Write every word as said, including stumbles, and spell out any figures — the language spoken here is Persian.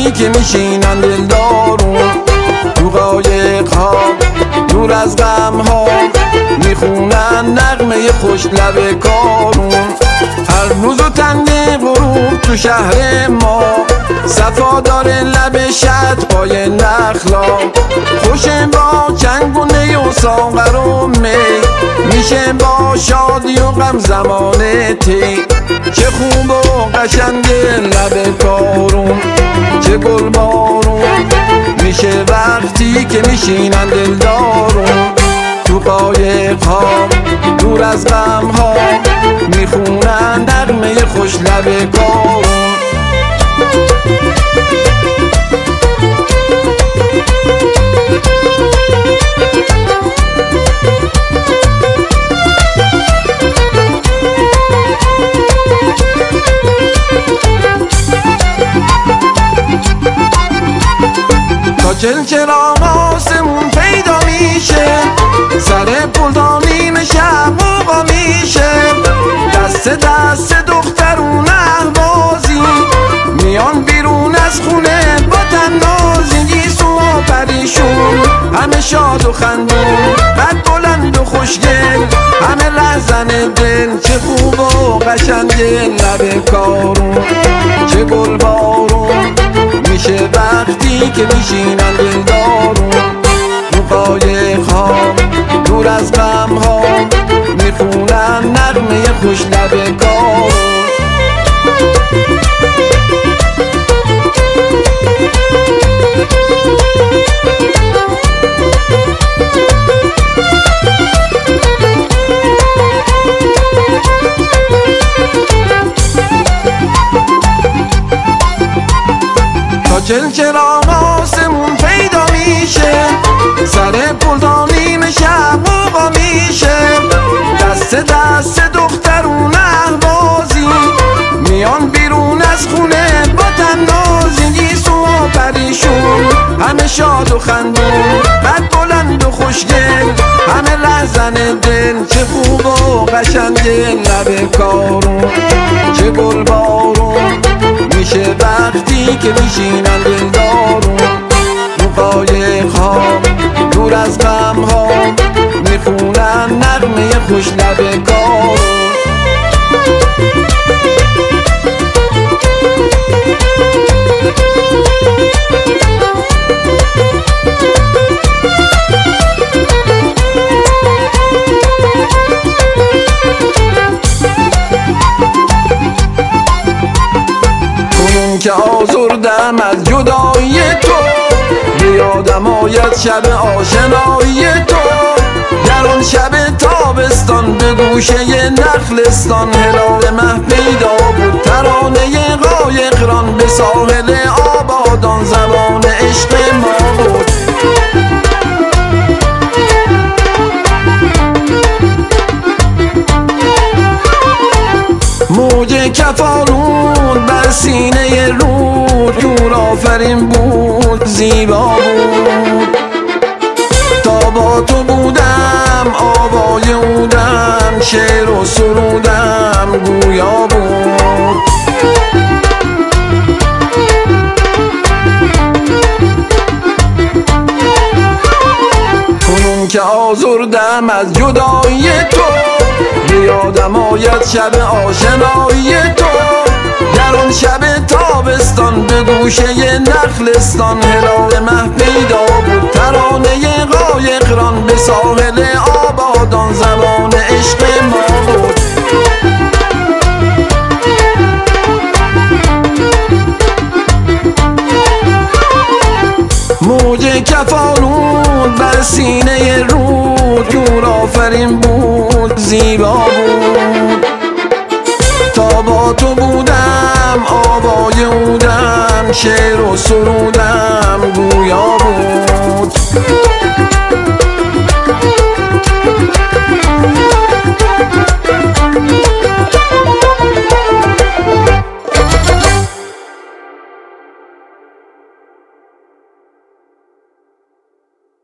وقتی که میشینن دلدارون تو قایق ها دور از غم ها میخونن نغمه خوش لب کارون. هر روز و تنگ غروب تو شهر ما صفا داره لب شط پای نخلا، خوشه با چنگ و نی و ساغر و می، میشه با شادی و غم زمان تی. چه خوب و قشنگ لب کارون، چه گل بارون میشه وقتی که میشینن دلدارون تو قایق ها دور از غم ها میخونن نغمه خوش لب کارون. تا چلچراغ آسمون پیدا میشه، سر پل تا نیمه شب موقع میشه، دست دست دخترون اهوازی میان بیرون از خونه با تنازی. گیسو و پریشون همه شاد و خندون، قد بلند و خوشگل همه لحظن دل. چه خوب و قشنگ لب کارون، چه گل بارون میشه وقتی که میشینن دلدارون تو قایق ها دور از غم ها میخونن نغمه خوش لب کارون. تا چلچراغ آسمون پیدا میشه، سر پل تا نیمه شب موقع میشه، دست دست دخترون اهوازی میان بیرون از خونه با تنازی. گیسو و پریشون همه شاد و خندون، قد بلند و خوشگل همه لحظن دل. چه خوب و قشنگ لب کارون، چه گل بارون میشه وقتی که میشینن دلدارون تو قایق ها دور از غم ها میخونن نغمه خوش لب کارون. که آزردم از جدایی تو، بیادم آید شب آشنایی تو. در آن شب تابستان به گوشه نخلستان هلال مه پیدا بود، ترانه قایقران به ساحل آبادان زمان عشق ما بود. موج کفالون بر سینه رود جور آفرین بود، زیبا بود. تا با تو بودم آوای اودم، شعر و سرودم گویا بود. کنون که آزردم از جدایی تو، بیادم آید شب آشنایی تو. در آن شب تابستان به گوشه نخلستان هلال مه پیدا بود، ترانه قایقران به ساحل آبادان زمان عشق ما بود. موج کفالون بر سینه رود جور آفرین بود، زیبا بود. تا با تو بودم آوای اودم، شعر و سرودم گویا بود.